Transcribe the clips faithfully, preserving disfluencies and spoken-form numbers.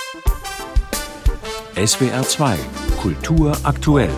S W R zwei Kultur aktuell.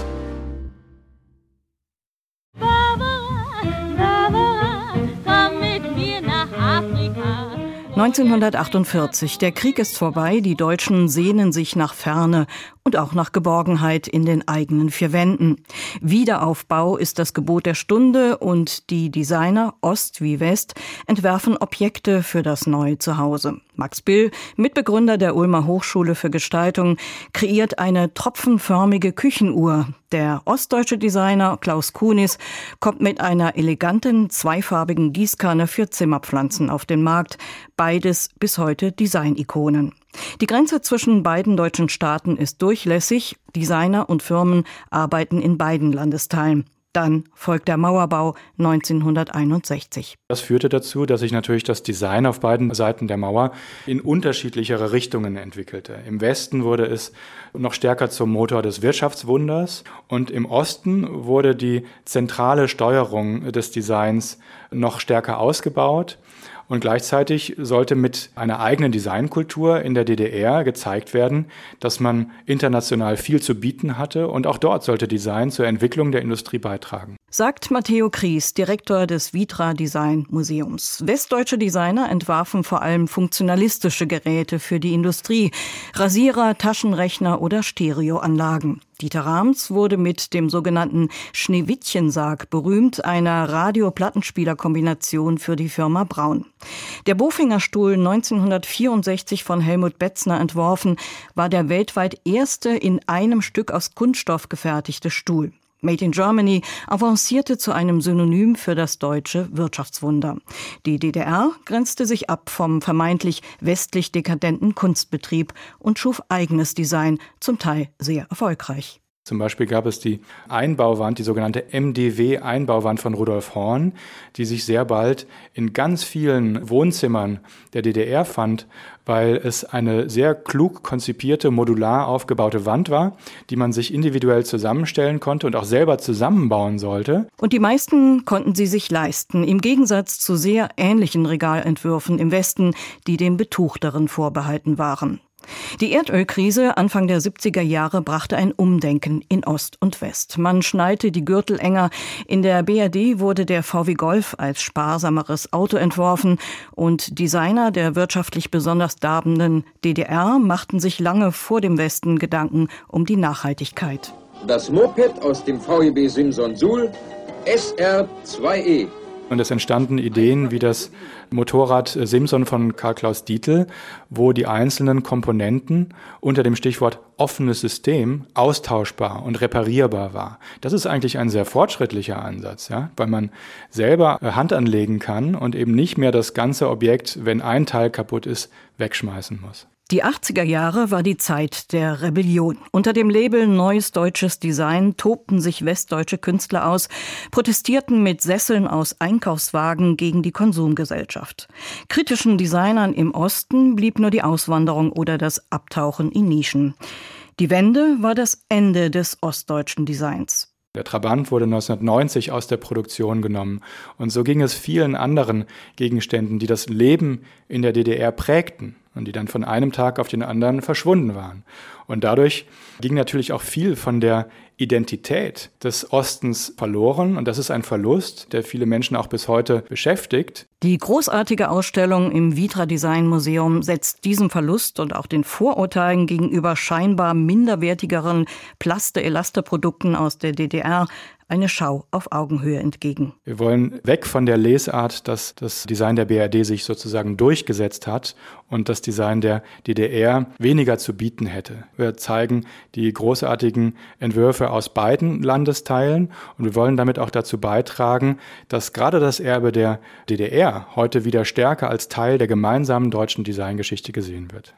neunzehnhundertachtundvierzig. Der Krieg ist vorbei, die Deutschen sehnen sich nach Ferne und auch nach Geborgenheit in den eigenen vier Wänden. Wiederaufbau ist das Gebot der Stunde und die Designer, Ost wie West, entwerfen Objekte für das neue Zuhause. Max Bill, Mitbegründer der Ulmer Hochschule für Gestaltung, kreiert eine tropfenförmige Küchenuhr. Der ostdeutsche Designer Klaus Kunis kommt mit einer eleganten, zweifarbigen Gießkanne für Zimmerpflanzen auf den Markt. Beides bis heute Design-Ikonen. Die Grenze zwischen beiden deutschen Staaten ist durchlässig. Designer und Firmen arbeiten in beiden Landesteilen. Dann folgt der Mauerbau neunzehnhunderteinundsechzig. Das führte dazu, dass sich natürlich das Design auf beiden Seiten der Mauer in unterschiedlichere Richtungen entwickelte. Im Westen wurde es noch stärker zum Motor des Wirtschaftswunders und im Osten wurde die zentrale Steuerung des Designs noch stärker ausgebaut. Und gleichzeitig sollte mit einer eigenen Designkultur in der D D R gezeigt werden, dass man international viel zu bieten hatte und auch dort sollte Design zur Entwicklung der Industrie beitragen. Sagt Matteo Kries, Direktor des Vitra Design Museums. Westdeutsche Designer entwarfen vor allem funktionalistische Geräte für die Industrie, Rasierer, Taschenrechner oder Stereoanlagen. Dieter Rams wurde mit dem sogenannten Schneewittchensarg berühmt, einer Radio-Plattenspieler-Kombination für die Firma Braun. Der Bofinger-Stuhl, neunzehnhundertvierundsechzig von Helmut Betzner entworfen, war der weltweit erste in einem Stück aus Kunststoff gefertigte Stuhl. Made in Germany avancierte zu einem Synonym für das deutsche Wirtschaftswunder. Die D D R grenzte sich ab vom vermeintlich westlich dekadenten Kunstbetrieb und schuf eigenes Design, zum Teil sehr erfolgreich. Zum Beispiel gab es die Einbauwand, die sogenannte M D W-Einbauwand von Rudolf Horn, die sich sehr bald in ganz vielen Wohnzimmern der D D R fand, weil es eine sehr klug konzipierte, modular aufgebaute Wand war, die man sich individuell zusammenstellen konnte und auch selber zusammenbauen sollte. Und die meisten konnten sie sich leisten, im Gegensatz zu sehr ähnlichen Regalentwürfen im Westen, die dem Betuchteren vorbehalten waren. Die Erdölkrise Anfang der siebziger Jahre brachte ein Umdenken in Ost und West. Man schnallte die Gürtel enger. In der B R D wurde der V W Golf als sparsameres Auto entworfen und Designer der wirtschaftlich besonders darbenden D D R machten sich lange vor dem Westen Gedanken um die Nachhaltigkeit. Das Moped aus dem V E B Simson-Suhl S R zwei E. Und es entstanden Ideen wie das Motorrad Simson von Karl Klaus Dietl, wo die einzelnen Komponenten unter dem Stichwort offenes System austauschbar und reparierbar war. Das ist eigentlich ein sehr fortschrittlicher Ansatz, ja, weil man selber Hand anlegen kann und eben nicht mehr das ganze Objekt, wenn ein Teil kaputt ist, wegschmeißen muss. Die achtziger Jahre war die Zeit der Rebellion. Unter dem Label Neues Deutsches Design tobten sich westdeutsche Künstler aus, protestierten mit Sesseln aus Einkaufswagen gegen die Konsumgesellschaft. Kritischen Designern im Osten blieb nur die Auswanderung oder das Abtauchen in Nischen. Die Wende war das Ende des ostdeutschen Designs. Der Trabant wurde neunzehnhundertneunzig aus der Produktion genommen. Und so ging es vielen anderen Gegenständen, die das Leben in der D D R prägten und die dann von einem Tag auf den anderen verschwunden waren. Und dadurch ging natürlich auch viel von der Identität des Ostens verloren. Und das ist ein Verlust, der viele Menschen auch bis heute beschäftigt. Die großartige Ausstellung im Vitra Design Museum setzt diesem Verlust und auch den Vorurteilen gegenüber scheinbar minderwertigeren Plaste-Elaste-Produkten aus der D D R eine Schau auf Augenhöhe entgegen. Wir wollen weg von der Lesart, dass das Design der B R D sich sozusagen durchgesetzt hat und das Design der D D R weniger zu bieten hätte. Wir zeigen die großartigen Entwürfe aus beiden Landesteilen und wir wollen damit auch dazu beitragen, dass gerade das Erbe der D D R heute wieder stärker als Teil der gemeinsamen deutschen Designgeschichte gesehen wird.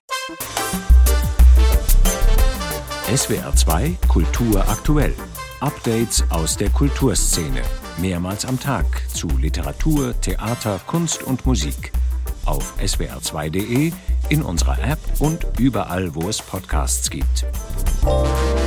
S W R zwei Kultur aktuell. Updates aus der Kulturszene. Mehrmals am Tag zu Literatur, Theater, Kunst und Musik. Auf S W R zwei punkt de, in unserer App und überall, wo es Podcasts gibt.